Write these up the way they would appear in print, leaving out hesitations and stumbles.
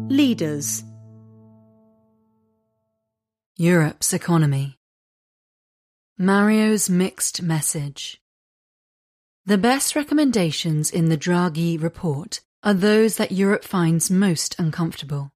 Leaders. Europe's economy. Mario's mixed message. The best recommendations in the Draghi report are those that Europe finds most uncomfortable.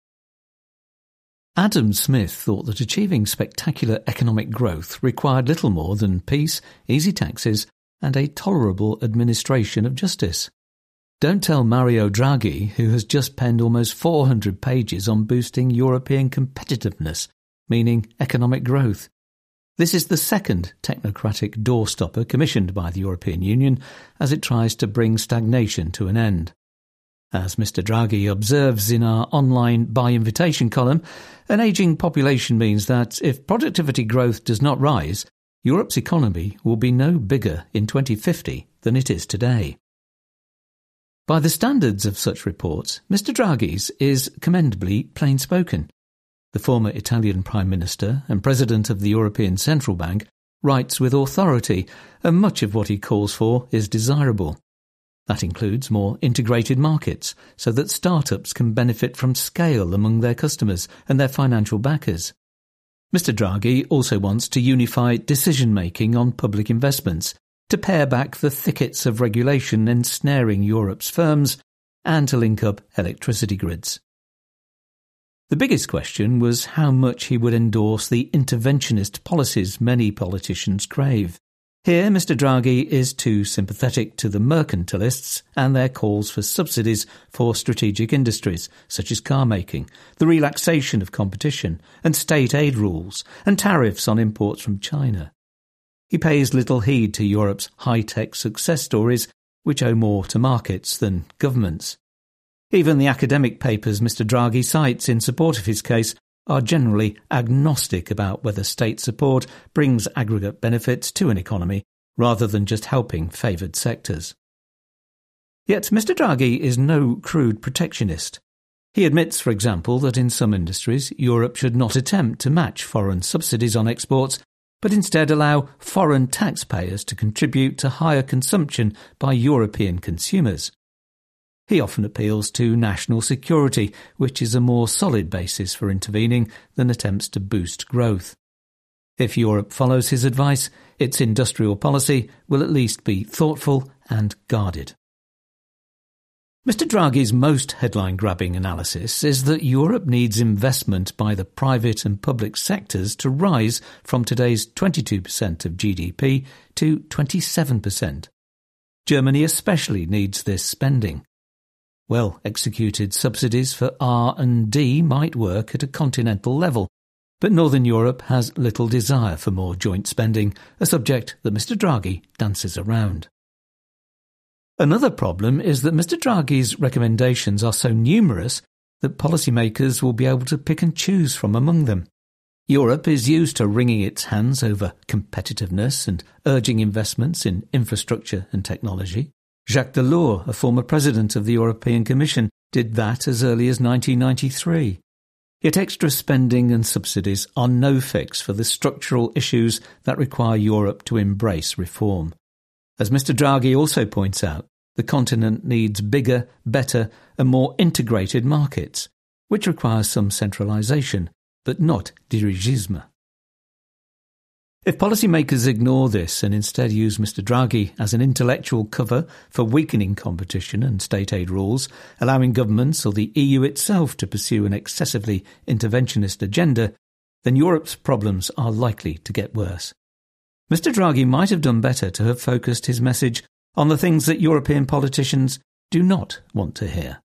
Adam Smith thought that achieving spectacular economic growth required little more than peace, easy taxes, and a tolerable administration of justice. Don't tell Mario Draghi, who has just penned almost 400 pages on boosting European competitiveness, meaning economic growth. This is the second technocratic doorstopper commissioned by the European Union as it tries to bring stagnation to an end. As Mr. Draghi observes in our online by invitation column, an ageing population means that if productivity growth does not rise, Europe's economy will be no bigger in 2050 than it is today. By the standards of such reports, Mr. Draghi's is commendably plain-spoken. The former Italian Prime Minister and President of the European Central Bank writes with authority, and much of what he calls for is desirable. That includes more integrated markets, so that startups can benefit from scale among their customers and their financial backers. Mr. Draghi also wants to unify decision-making on public investments, to pare back the thickets of regulation ensnaring Europe's firms, and to link up electricity grids. The biggest question was how much he would endorse the interventionist policies many politicians crave. Here, Mr. Draghi is too sympathetic to the mercantilists and their calls for subsidies for strategic industries, such as car making, the relaxation of competition, and state aid rules, and tariffs on imports from China. He pays little heed to Europe's high-tech success stories, which owe more to markets than governments. Even the academic papers Mr. Draghi cites in support of his case are generally agnostic about whether state support brings aggregate benefits to an economy rather than just helping favoured sectors. Yet Mr. Draghi is no crude protectionist. He admits, for example, that in some industries Europe should not attempt to match foreign subsidies on exports, but instead allow foreign taxpayers to contribute to higher consumption by European consumers. He often appeals to national security, which is a more solid basis for intervening than attempts to boost growth. If Europe follows his advice, its industrial policy will at least be thoughtful and guarded. Mr. Draghi's most headline-grabbing analysis is that Europe needs investment by the private and public sectors to rise from today's 22% of GDP to 27%. Germany especially needs this spending. Well-executed subsidies for R&D might work at a continental level, but Northern Europe has little desire for more joint spending, a subject that Mr. Draghi dances around. Another problem is that Mr. Draghi's recommendations are so numerous that policymakers will be able to pick and choose from among them. Europe is used to wringing its hands over competitiveness and urging investments in infrastructure and technology. Jacques Delors, a former president of the European Commission, did that as early as 1993. Yet extra spending and subsidies are no fix for the structural issues that require Europe to embrace reform. As Mr. Draghi also points out, the continent needs bigger, better and more integrated markets, which requires some centralisation, but not dirigisme. If policymakers ignore this and instead use Mr. Draghi as an intellectual cover for weakening competition and state aid rules, allowing governments or the EU itself to pursue an excessively interventionist agenda, then Europe's problems are likely to get worse. Mr. Draghi might have done better to have focused his message on the things that European politicians do not want to hear.